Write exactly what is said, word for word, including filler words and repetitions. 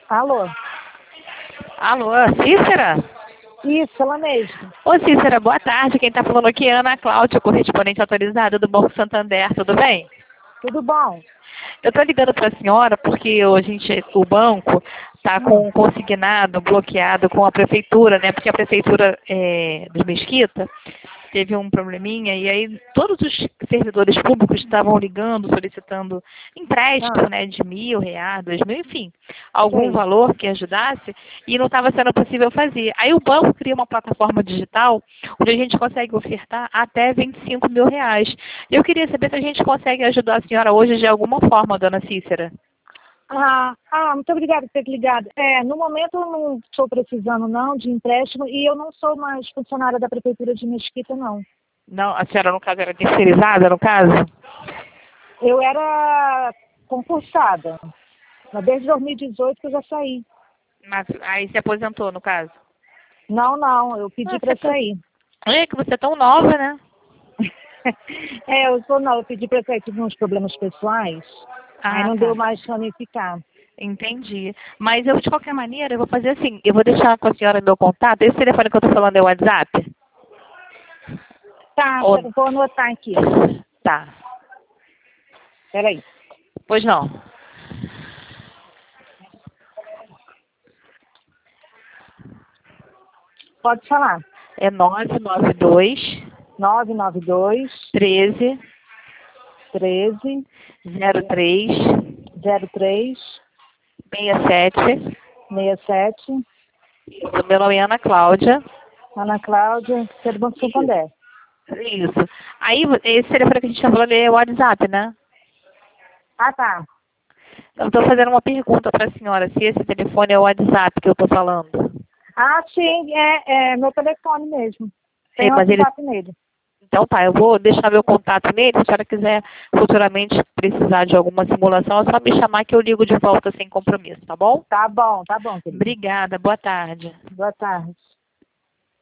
Alô? Alô, Cícera? Isso, ela mesmo. Ô Cícera, boa tarde. Quem está falando aqui é Ana Cláudia, correspondente autorizada do Banco Santander. Tudo bem? Tudo bom? Eu estou ligando para a senhora porque a gente, o banco está com Hum. um consignado bloqueado com a prefeitura, né? Porque a prefeitura é, de Mesquita teve um probleminha e aí todos os servidores públicos estavam ligando, solicitando empréstimo, Ah, né, de mil reais, dois mil, enfim, algum sei. valor que ajudasse e não estava sendo possível fazer. Aí o banco cria uma plataforma digital onde a gente consegue ofertar até vinte e cinco mil reais. Eu queria saber se a gente consegue ajudar a senhora hoje de alguma forma, dona Cícera. Ah, ah, muito obrigada por ter ligado. É, no momento eu não estou precisando não de empréstimo e eu não sou mais funcionária da Prefeitura de Mesquita, não. Não, a senhora, no caso, era terceirizada, no caso? Eu era concursada, mas desde dois mil e dezoito que eu já saí. Mas aí se aposentou, no caso? Não, não, eu Ah, pedi você para tá... sair. É que você é tão nova, né? É, eu sou não, eu pedi para sair, tive uns problemas pessoais, aí Ah, não tá. deu mais para me ficar. Entendi. Mas eu, de qualquer maneira, eu vou fazer assim. Eu vou deixar com a senhora meu contato. Esse telefone que eu tô falando é o WhatsApp? Tá, Ou... vou anotar aqui. Tá. Peraí. Pois não. Pode falar. É nove nove dois, nove nove dois, treze, treze, zero três, zero três, seis sete. seis sete. Isso, meu nome é Ana Cláudia. Ana Cláudia, que é do Banco Santander. Isso. Aí, esse telefone que a gente está falando é o WhatsApp, né? Ah, tá. Eu estou fazendo uma pergunta para a senhora, se esse telefone é o WhatsApp que eu estou falando. Ah, sim, é, é meu telefone mesmo. Tem É, o mas ele... WhatsApp nele. Então tá, eu vou deixar meu contato nele. Se a senhora quiser futuramente precisar de alguma simulação, é só me chamar que eu ligo de volta sem compromisso, tá bom? Tá bom, tá bom, querido. Obrigada, boa tarde. Boa tarde.